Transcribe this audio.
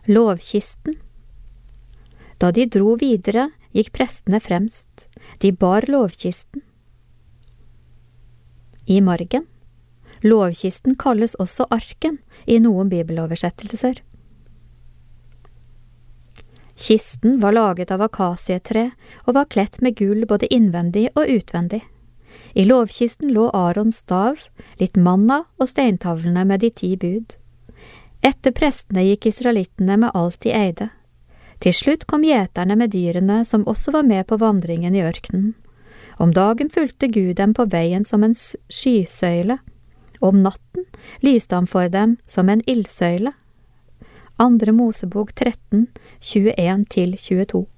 Lovkisten. Da de dro videre, gikk prestene fremst. De bar lovkisten. I margen. Lovkisten kalles også arken i noen bibeloversettelser. Kisten var laget av akasietre og var kledt med gull både innvendig og utvendig. I lovkisten lå Arons stav, litt manna og steintavlene med de 10 bud. Etter prestene gikk israelittene med alt de eide. Til slutt kom gjeterne med dyrene som også var med på vandringen i ørkenen. Om dagen fulgte Gud dem på veien som en skysøyle. Om natten lyste han for dem som en ildsøyle. 2. Mosebok 13, 21-22.